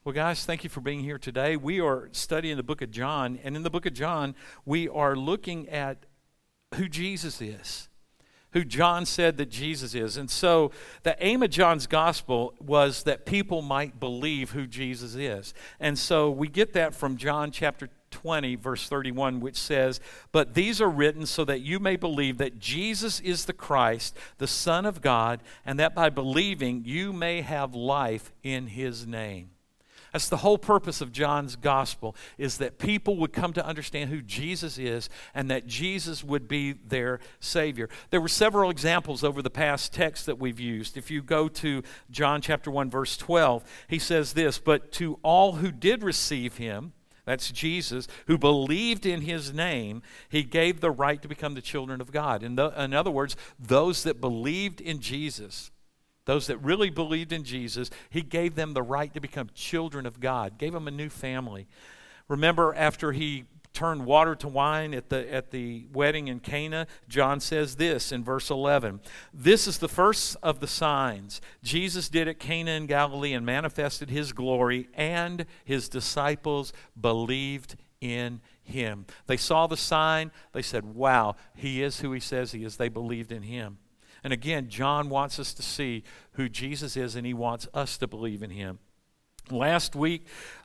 Well, guys, thank you for being here today. We are studying the book of John, and in the book of John, we are looking at who Jesus is, who John said that Jesus is. And so the aim of John's gospel was that people might believe who Jesus is. And so we get that from John chapter 20, verse 31, which says, "But these are written so that you may believe that Jesus is the Christ, the Son of God, and that by believing you may have life in his name." That's the whole purpose of John's gospel, is that people would come to understand who Jesus is and that Jesus would be their Savior. There were several examples over the past text that we've used. If you go to John chapter 1, verse 12, he says this, "But to all who did receive him," that's Jesus, "who believed in his name, he gave the right to become the children of God." In other words, those that believed in Jesus, those that really believed in Jesus, he gave them the right to become children of God, gave them a new family. Remember, after he turned water to wine at the wedding in Cana, John says this in verse 11, "This is the first of the signs Jesus did at Cana in Galilee and manifested his glory, and his disciples believed in him." They saw the sign. They said, "Wow, he is who he says he is." They believed in him. And again, John wants us to see who Jesus is, and he wants us to believe in him. Last week,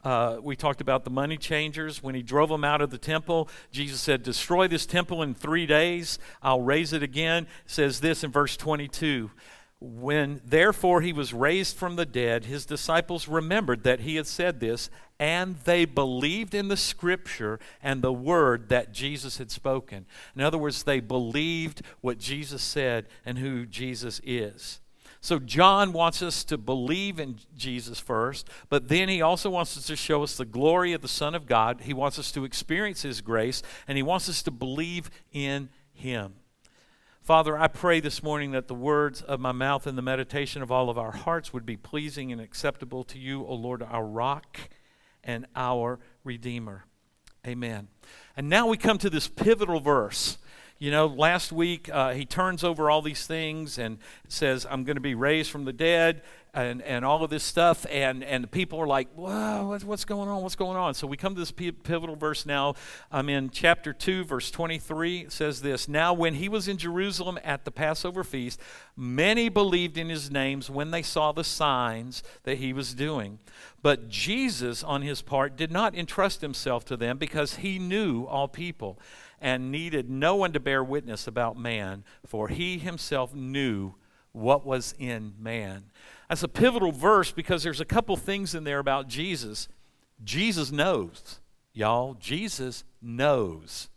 we talked about the money changers. When he drove them out of the temple, Jesus said, "Destroy this temple in 3 days. I'll raise it again." It says this in verse 22. "When therefore he was raised from the dead, his disciples remembered that he had said this, and they believed in the scripture and the word that Jesus had spoken." In other words, they believed what Jesus said and who Jesus is. So John wants us to believe in Jesus first, but then he also wants us to show us the glory of the Son of God. He wants us to experience his grace, and he wants us to believe in him. Father, I pray this morning that the words of my mouth and the meditation of all of our hearts would be pleasing and acceptable to you, O Lord, our rock and our Redeemer. Amen. And now we come to this pivotal verse. You know, last week he turns over all these things and says, "I'm going to be raised from the dead," and all of this stuff. And the people are like, "Whoa, what's going on? What's going on?" So we come to this pivotal verse now. I'm in chapter 2, verse 23. It says this, "Now when he was in Jerusalem at the Passover feast, many believed in his names when they saw the signs that he was doing. But Jesus, on his part, did not entrust himself to them because he knew all people and needed no one to bear witness about man, for he himself knew what was in man." That's a pivotal verse because there's a couple things in there about Jesus. Jesus knows, y'all. Jesus knows.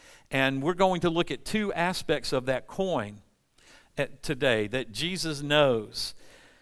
And we're going to look at two aspects of that coin today, that Jesus knows.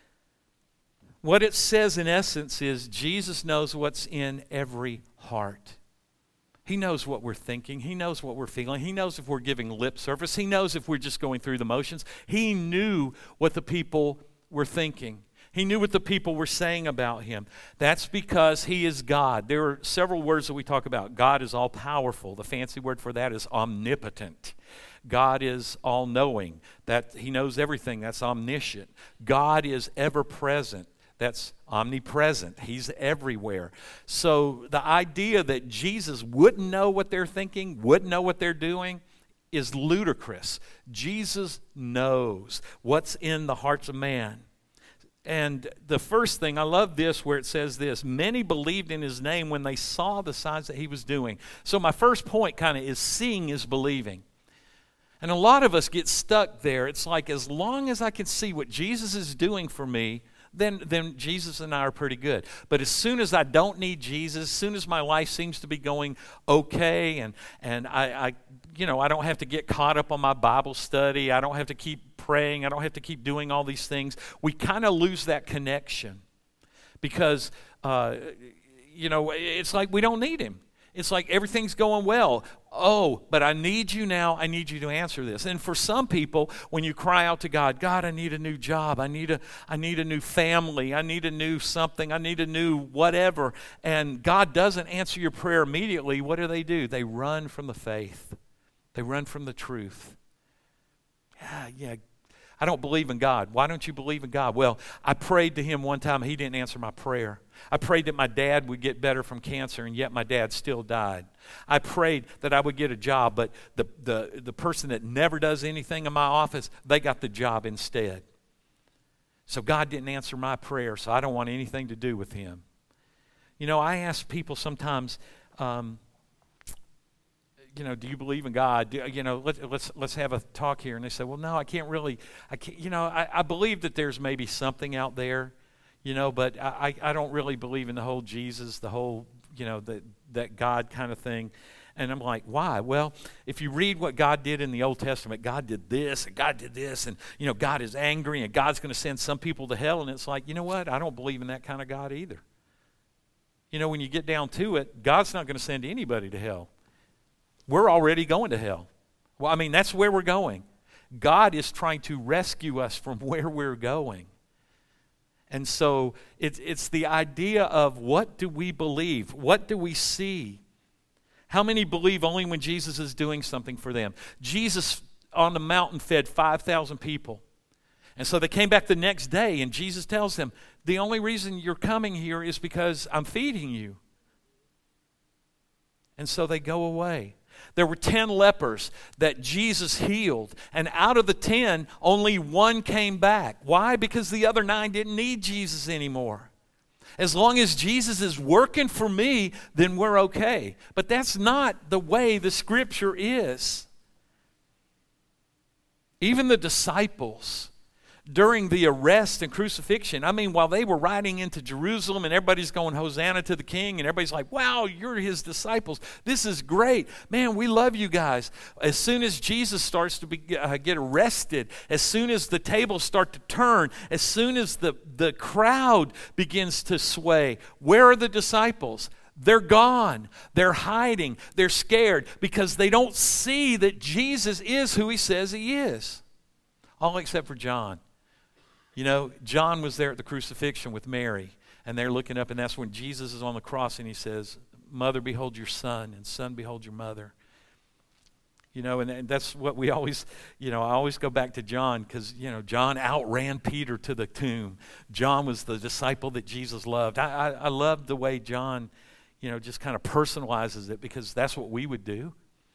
What it says in essence is Jesus knows what's in every heart. He knows what we're thinking. He knows what we're feeling. He knows if we're giving lip service. He knows if we're just going through the motions. He knew what the people were thinking. He knew what the people were saying about him. That's because he is God. There are several words that we talk about. God is all-powerful. The fancy word for that is omnipotent. God is all-knowing. That he knows everything. That's omniscient. God is ever-present. That's omnipresent. He's everywhere. So the idea that Jesus wouldn't know what they're thinking, wouldn't know what they're doing, is ludicrous. Jesus knows what's in the hearts of man. And the first thing, I love this where it says this, "Many believed in his name when they saw the signs that he was doing." So my first point kind of is seeing is believing. And a lot of us get stuck there. It's like, as long as I can see what Jesus is doing for me, then Jesus and I are pretty good. But as soon as I don't need Jesus, as soon as my life seems to be going okay, and I don't have to get caught up on my Bible study, I don't have to keep praying, I don't have to keep doing all these things, we kind of lose that connection because, it's like we don't need him. It's like everything's going well. Oh, but I need you now. I need you to answer this. And for some people, when you cry out to God, "God, I need a new job. I need a new family. I need a new something. I need a new whatever," and God doesn't answer your prayer immediately, what do? They run from the faith. They run from the truth. Yeah, I don't believe in God. Why don't you believe in God? Well, I prayed to him one time. He didn't answer my prayer. I prayed that my dad would get better from cancer, and yet my dad still died. I prayed that I would get a job, but the person that never does anything in my office, they got the job instead. So God didn't answer my prayer, so I don't want anything to do with him. You know, I ask people sometimes, do you believe in God? Let's have a talk here. And they say, well, no, I can't. I believe that there's maybe something out there, but I don't really believe in the whole Jesus, the whole, that God kind of thing. And I'm like, why? Well, if you read what God did in the Old Testament, God did this and God did this, and, God is angry and God's going to send some people to hell. And it's like, you know what? I don't believe in that kind of God either. When you get down to it, God's not going to send anybody to hell. We're already going to hell. Well, that's where we're going. God is trying to rescue us from where we're going. And so it's the idea of, what do we believe? What do we see? How many believe only when Jesus is doing something for them? Jesus on the mountain fed 5,000 people. And so they came back the next day, and Jesus tells them, the only reason you're coming here is because I'm feeding you. And so they go away. There were 10 lepers that Jesus healed, and out of the 10, only one came back. Why? Because the other 9 didn't need Jesus anymore. As long as Jesus is working for me, then we're okay. But that's not the way the Scripture is. Even the disciples, during the arrest and crucifixion, while they were riding into Jerusalem and everybody's going, Hosanna to the King, and everybody's like, wow, you're his disciples. This is great. Man, we love you guys. As soon as Jesus starts to get arrested, as soon as the tables start to turn, as soon as the crowd begins to sway, where are the disciples? They're gone. They're hiding. They're scared because they don't see that Jesus is who he says he is. All except for John. John was there at the crucifixion with Mary, and they're looking up, and that's when Jesus is on the cross, and he says, Mother, behold your son, and son, behold your mother. And that's what we always, I always go back to John, because, John outran Peter to the tomb. John was the disciple that Jesus loved. I love the way John, just kind of personalizes it, because that's what we would do.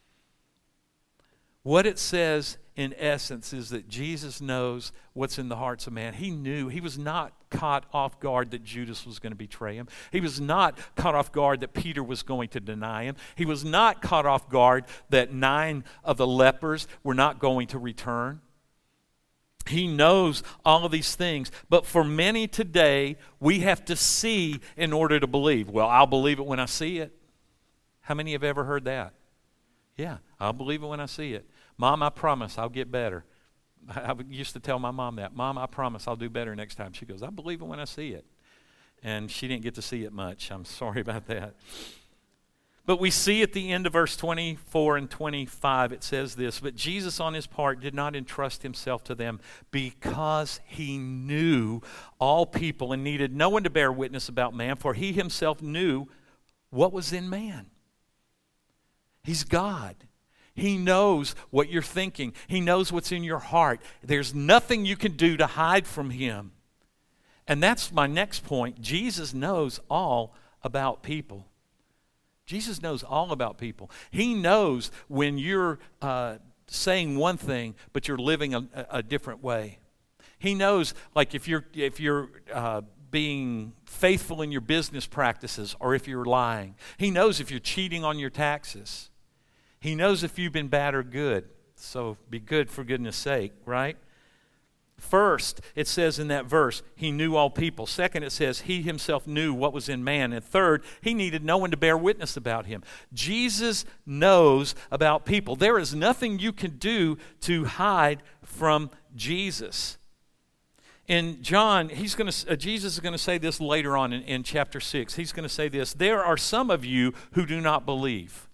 What it says, in essence, is that Jesus knows what's in the hearts of man. He knew. He was not caught off guard that Judas was going to betray him. He was not caught off guard that Peter was going to deny him. He was not caught off guard that 9 of the lepers were not going to return. He knows all of these things. But for many today, we have to see in order to believe. Well, I'll believe it when I see it. How many have ever heard that? Yeah, I'll believe it when I see it. Mom, I promise I'll get better. I used to tell my mom that. Mom, I promise I'll do better next time. She goes, I believe it when I see it. And she didn't get to see it much. I'm sorry about that. But we see at the end of verse 24 and 25, it says this, but Jesus on his part did not entrust himself to them because he knew all people and needed no one to bear witness about man, for he himself knew what was in man. He's God. He knows what you're thinking. He knows what's in your heart. There's nothing you can do to hide from him. And that's my next point. Jesus knows all about people. Jesus knows all about people. He knows when you're saying one thing, but you're living a different way. He knows, like if you're being faithful in your business practices or if you're lying. He knows if you're cheating on your taxes. He knows if you've been bad or good. So be good for goodness sake, right? First, it says in that verse, he knew all people. Second, it says he himself knew what was in man. And third, he needed no one to bear witness about him. Jesus knows about people. There is nothing you can do to hide from Jesus. In John, Jesus is going to say this later on in chapter 6. He's going to say this, there are some of you who do not believe.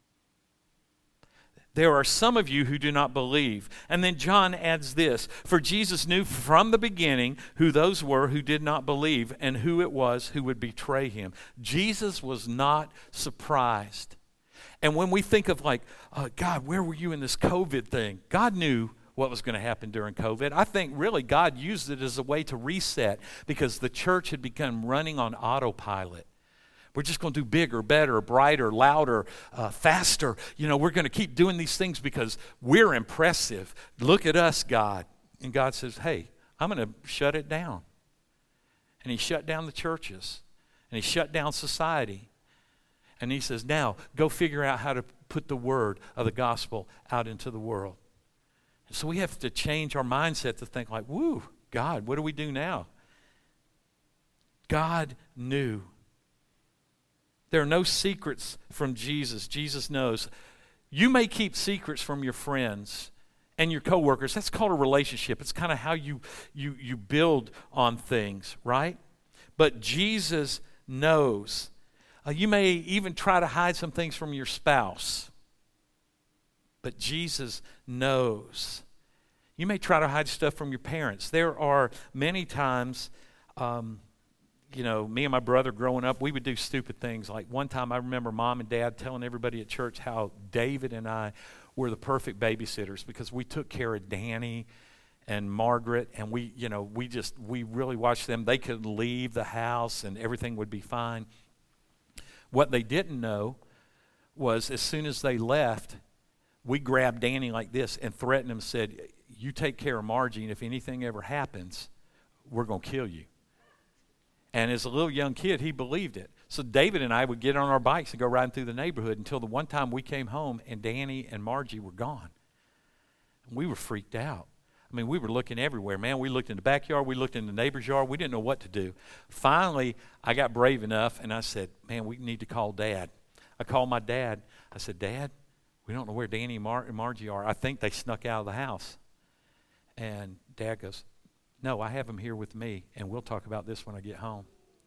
There are some of you who do not believe. And then John adds this, for Jesus knew from the beginning who those were who did not believe and who it was who would betray him. Jesus was not surprised. And when we think of like, God, where were you in this COVID thing? God knew what was going to happen during COVID. I think really God used it as a way to reset because the church had become running on autopilot. We're just going to do bigger, better, brighter, louder, faster. We're going to keep doing these things because we're impressive. Look at us, God. And God says, hey, I'm going to shut it down. And he shut down the churches. And he shut down society. And he says, now, go figure out how to put the word of the gospel out into the world. And so we have to change our mindset to think like, woo, God, what do we do now? God knew. There are no secrets from Jesus. Jesus knows. You may keep secrets from your friends and your coworkers. That's called a relationship. It's kind of how you build on things, right? But Jesus knows. You may even try to hide some things from your spouse. But Jesus knows. You may try to hide stuff from your parents. There are many times... me and my brother growing up, we would do stupid things. Like one time I remember Mom and Dad telling everybody at church how David and I were the perfect babysitters because we took care of Danny and Margaret, and we really watched them. They could leave the house and everything would be fine. What they didn't know was as soon as they left, we grabbed Danny like this and threatened him and said, you take care of Margie, and if anything ever happens, we're going to kill you. And as a little young kid, he believed it. So David and I would get on our bikes and go riding through the neighborhood until the one time we came home and Danny and Margie were gone. And we were freaked out. I mean, we were looking everywhere, man. We looked in the backyard. We looked in the neighbor's yard. We didn't know what to do. Finally, I got brave enough, and I said, man, we need to call Dad. I called my dad. I said, Dad, we don't know where Danny and Margie are. I think they snuck out of the house. And Dad goes, no, I have them here with me, and we'll talk about this when I get home.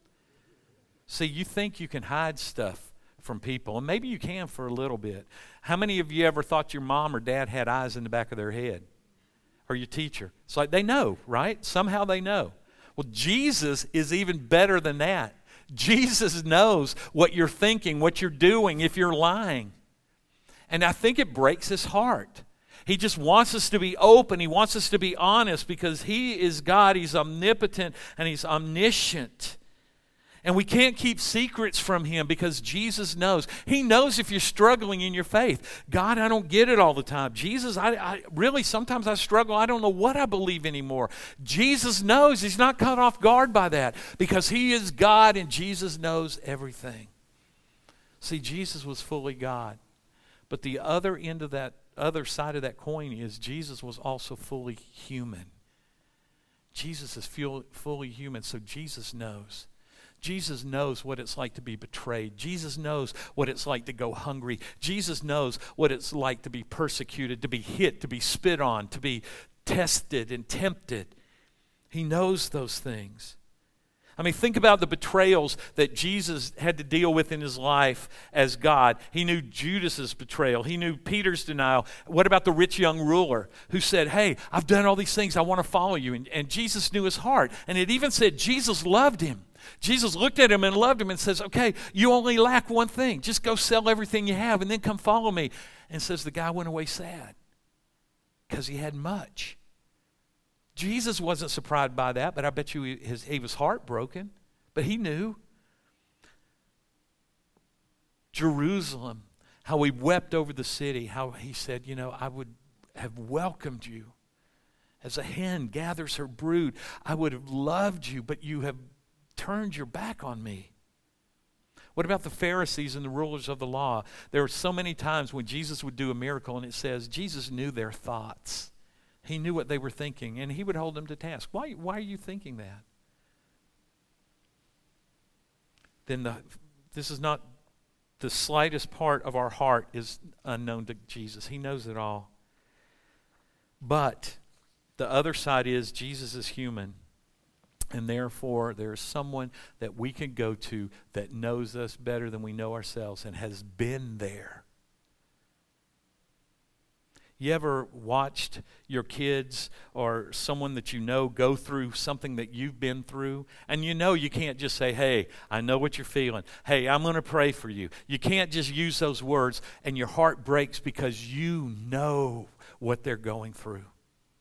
See, you think you can hide stuff from people, and maybe you can for a little bit. How many of you ever thought your mom or dad had eyes in the back of their head? Or your teacher? It's like they know, right? Somehow they know. Well, Jesus is even better than that. Jesus knows what you're thinking, what you're doing, if you're lying. And I think it breaks his heart. He just wants us to be open. He wants us to be honest because he is God. He's omnipotent and he's omniscient. And we can't keep secrets from him because Jesus knows. He knows if you're struggling in your faith. God, I don't get it all the time. Jesus, I really, sometimes I struggle. I don't know what I believe anymore. Jesus knows. He's not caught off guard by that because he is God and Jesus knows everything. See, Jesus was fully God. But the other end of that, other side of that coin is Jesus was also fully human. Jesus is fully human, so Jesus knows. Jesus knows what it's like to be betrayed. Jesus knows what it's like to go hungry. Jesus knows what it's like to be persecuted, to be hit, to be spit on, to be tested and tempted. He knows those things. I mean, think about the betrayals that Jesus had to deal with in his life as God. He knew Judas's betrayal. He knew Peter's denial. What about the rich young ruler who said, hey, I've done all these things. I want to follow you. And Jesus knew his heart. And it even said Jesus loved him. Jesus looked at him and loved him and says, okay, you only lack one thing. Just go sell everything you have and then come follow me. And says the guy went away sad because he had much. Jesus wasn't surprised by that, but I bet you he was heartbroken. But he knew. Jerusalem, how he wept over the city, how he said, I would have welcomed you. As a hen gathers her brood, I would have loved you, but you have turned your back on me. What about the Pharisees and the rulers of the law? There were so many times when Jesus would do a miracle, and it says Jesus knew their thoughts. He knew what they were thinking, and he would hold them to task. Why are you thinking that? Then this is not the slightest part of our heart is unknown to Jesus. He knows it all. But the other side is Jesus is human, and therefore there is someone that we can go to that knows us better than we know ourselves and has been there. You ever watched your kids or someone that you know go through something that you've been through? And you can't just say, hey, I know what you're feeling. Hey, I'm going to pray for you. You can't just use those words and your heart breaks because you know what they're going through.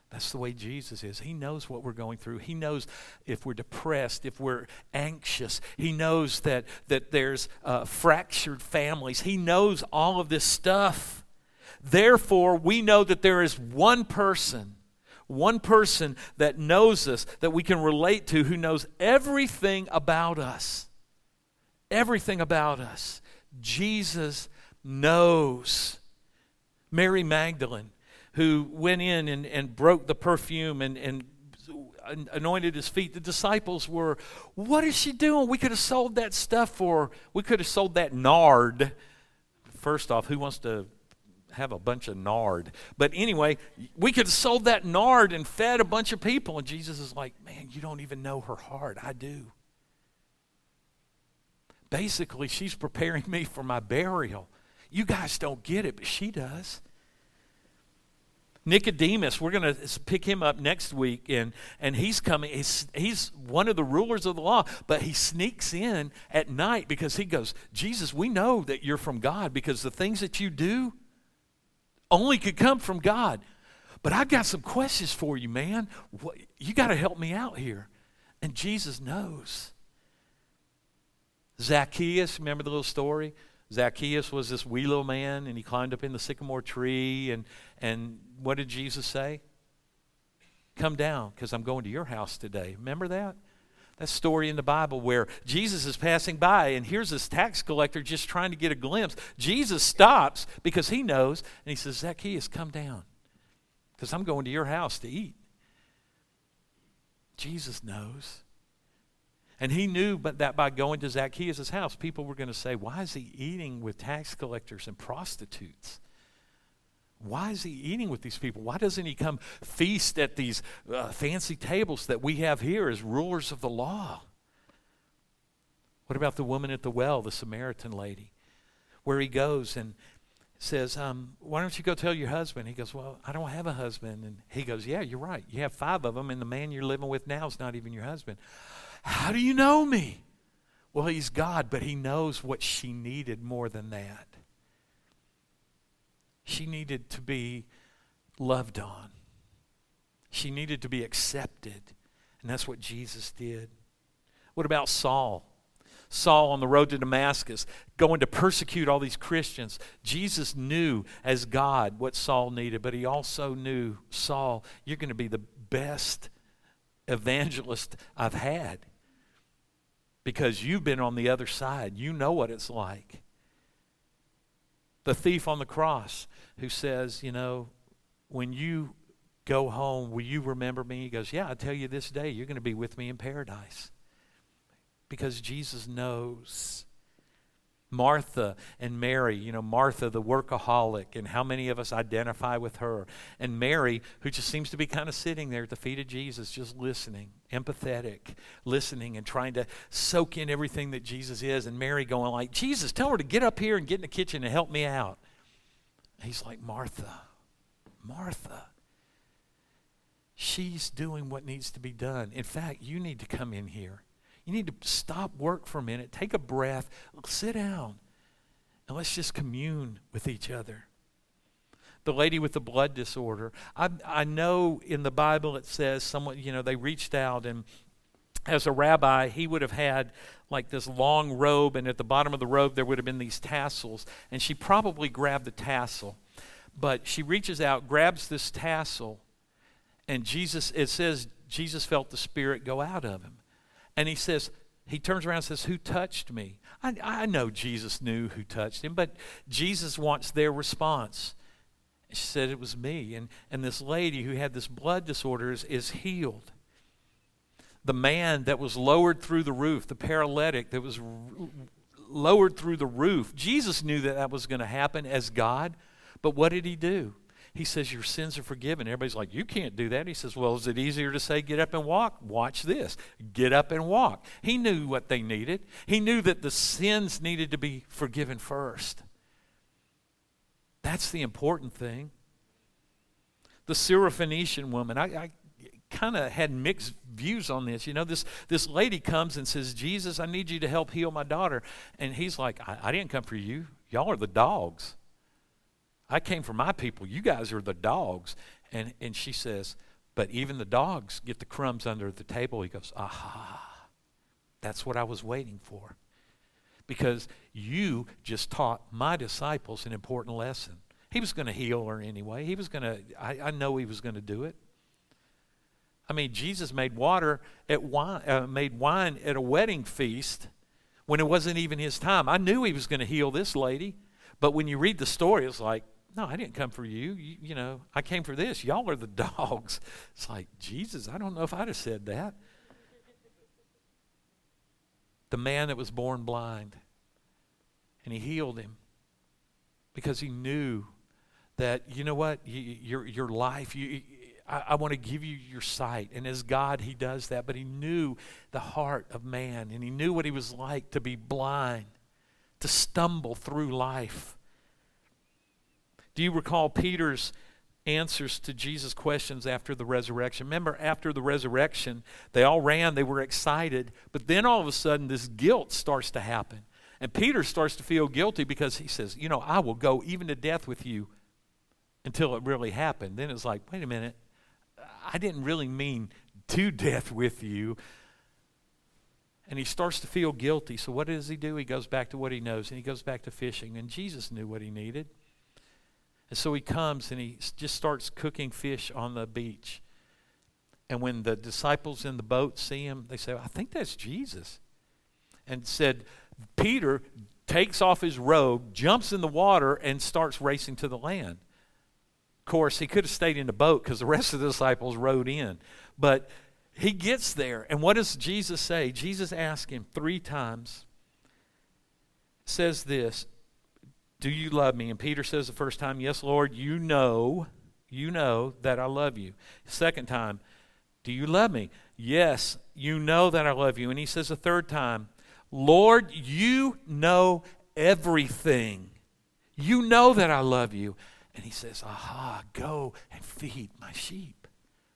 That's the way Jesus is. He knows what we're going through. He knows if we're depressed, if we're anxious. He knows that there's fractured families. He knows all of this stuff. Therefore, we know that there is one person that knows us, that we can relate to, who knows everything about us. Everything about us. Jesus knows. Mary Magdalene, who went in and broke the perfume and anointed his feet. The disciples were, what is she doing? We could have sold that stuff for, we could have sold that nard. First off, who wants to have a bunch of nard? But anyway, we could have sold that nard and fed a bunch of people. And Jesus is like, man, you don't even know her heart. I do. Basically, she's preparing me for my burial. You guys don't get it, but she does. Nicodemus, we're going to pick him up next week, and he's coming. He's one of the rulers of the law, but he sneaks in at night because he goes, Jesus, we know that you're from God because the things that you do only could come from God. But I've got some questions for you, man. You got to help me out here. And Jesus knows. Zacchaeus, remember the little story? Zacchaeus was this wee little man, and he climbed up in the sycamore tree, and what did Jesus say? Come down, because I'm going to your house today. Remember that? That story in the Bible where Jesus is passing by, and here's this tax collector just trying to get a glimpse. Jesus stops because he knows, and he says, Zacchaeus, come down, because I'm going to your house to eat. Jesus knows. And he knew that by going to Zacchaeus' house, people were going to say, why is he eating with tax collectors and prostitutes? Why is he eating with these people? Why doesn't he come feast at these fancy tables that we have here as rulers of the law? What about the woman at the well, the Samaritan lady, where he goes and says, why don't you go tell your husband? He goes, well, I don't have a husband. And he goes, yeah, you're right. You have 5 of them, and the man you're living with now is not even your husband. How do you know me? Well, he's God, but he knows what she needed more than that. She needed to be loved on. She needed to be accepted. And that's what Jesus did. What about Saul? Saul on the road to Damascus, going to persecute all these Christians. Jesus knew as God what Saul needed, but he also knew, Saul, you're going to be the best evangelist I've had. Because you've been on the other side. You know what it's like. The thief on the cross who says, you know, when you go home, will you remember me? He goes, yeah, I tell you this day, you're going to be with me in paradise. Because Jesus knows. Martha and Mary, you know, Martha the workaholic, and how many of us identify with her. And Mary, who just seems to be kind of sitting there at the feet of Jesus, just listening, empathetic, listening and trying to soak in everything that Jesus is. And Mary going like, Jesus, tell her to get up here and get in the kitchen and help me out. He's like, Martha, Martha. She's doing what needs to be done. In fact, you need to come in here. You need to stop work for a minute, take a breath, sit down, and let's just commune with each other. The lady with the blood disorder, I know in the Bible it says someone, you know, they reached out, and as a rabbi, he would have had like this long robe, and at the bottom of the robe there would have been these tassels, and she probably grabbed the tassel. But she reaches out, grabs this tassel, and it says Jesus felt the Spirit go out of him. And he turns around and says, who touched me? I know Jesus knew who touched him, but Jesus wants their response. She said, it was me. And this lady who had this blood disorder is healed. The man that was lowered through the roof, the paralytic that was lowered through the roof, Jesus knew that was going to happen as God, but what did he do? He says, your sins are forgiven. Everybody's like, you can't do that. He says, well, is it easier to say, get up and walk? Watch this. Get up and walk. He knew what they needed. He knew that the sins needed to be forgiven first. That's the important thing. The Syrophoenician woman, I kind of had mixed views on this. You know, this lady comes and says, Jesus, I need you to help heal my daughter. And he's like, I didn't come for you. Y'all are the dogs. I came for my people. You guys are the dogs. And she says, But even the dogs get the crumbs under the table. He goes, aha, that's what I was waiting for. Because you just taught my disciples an important lesson. He was going to heal her anyway. He was going to, I know he was going to do it. I mean, Jesus made wine at a wedding feast when it wasn't even his time. I knew he was going to heal this lady. But when you read the story, it's like, no, I didn't come for you. You know, I came for this. Y'all are the dogs. It's like, Jesus, I don't know if I'd have said that. The man that was born blind. And he healed him because he knew that, you know what, your life, I want to give you your sight. And as God, he does that. But he knew the heart of man, and he knew what he was like to be blind, to stumble through life. Do you recall Peter's answers to Jesus' questions after the resurrection? Remember, after the resurrection, they all ran, they were excited, but then all of a sudden this guilt starts to happen. And Peter starts to feel guilty because he says, you know, I will go even to death with you until it really happened. Then it's like, wait a minute, I didn't really mean to death with you. And he starts to feel guilty. So what does he do? He goes back to what he knows, and he goes back to fishing. And Jesus knew what he needed. And so he comes and he just starts cooking fish on the beach. And when the disciples in the boat see him, they say, I think that's Jesus. And said, Peter takes off his robe, jumps in the water, and starts racing to the land. Of course, he could have stayed in the boat because the rest of the disciples rowed in. But he gets there, and what does Jesus say? Jesus asks him 3 times, says this, do you love me? And Peter says the first time, yes, Lord, you know that I love you. Second time, do you love me? Yes, you know that I love you. And he says the third time, Lord, you know everything. You know that I love you. And he says, aha, go and feed my sheep.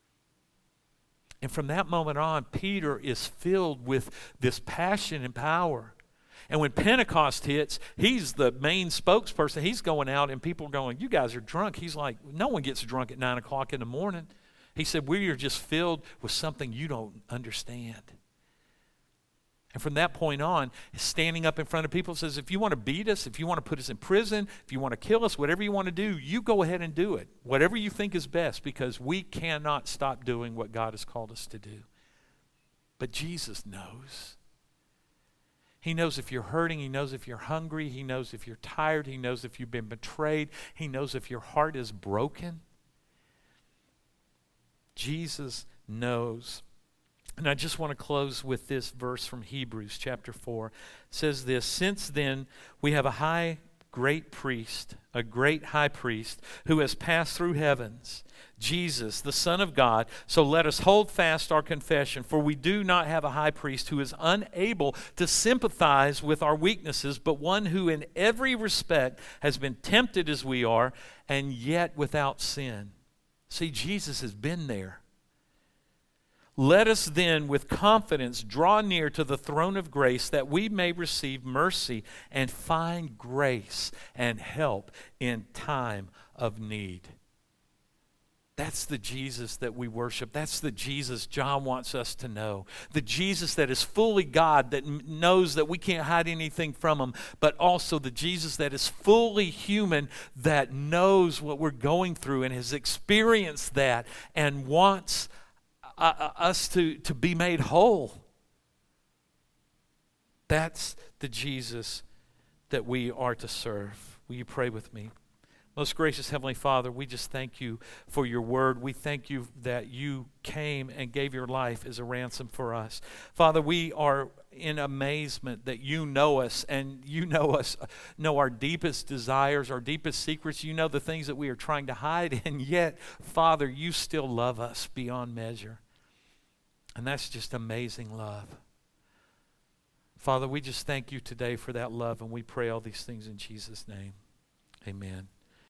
And from that moment on, Peter is filled with this passion and power. And when Pentecost hits, he's the main spokesperson. He's going out and people are going, you guys are drunk. He's like, no one gets drunk at 9 o'clock in the morning. He said, we are just filled with something you don't understand. And from that point on, standing up in front of people says, if you want to beat us, if you want to put us in prison, if you want to kill us, whatever you want to do, you go ahead and do it. Whatever you think is best, because we cannot stop doing what God has called us to do. But Jesus knows. He knows if you're hurting. He knows if you're hungry. He knows if you're tired. He knows if you've been betrayed. He knows if your heart is broken. Jesus knows. And I just want to close with this verse from Hebrews chapter 4. It says this, since then we have a great high priest who has passed through heavens, Jesus, the Son of God. So let us hold fast our confession, for we do not have a high priest who is unable to sympathize with our weaknesses, but one who in every respect has been tempted as we are, and yet without sin. See, Jesus has been there. Let us then with confidence draw near to the throne of grace that we may receive mercy and find grace and help in time of need. That's the Jesus that we worship. That's the Jesus John wants us to know. The Jesus that is fully God, that knows that we can't hide anything from him, but also the Jesus that is fully human, that knows what we're going through and has experienced that and wants us to be made whole. That's the Jesus that we are to serve. Will you pray with me? Most gracious Heavenly Father, we just thank you for your word. We thank you that you came and gave your life as a ransom for us. Father, we are in amazement that you know us, and you know our deepest desires, our deepest secrets. You know the things that we are trying to hide, and yet, Father, you still love us beyond measure. And that's just amazing love. Father, we just thank you today for that love, and we pray all these things in Jesus' name. Amen.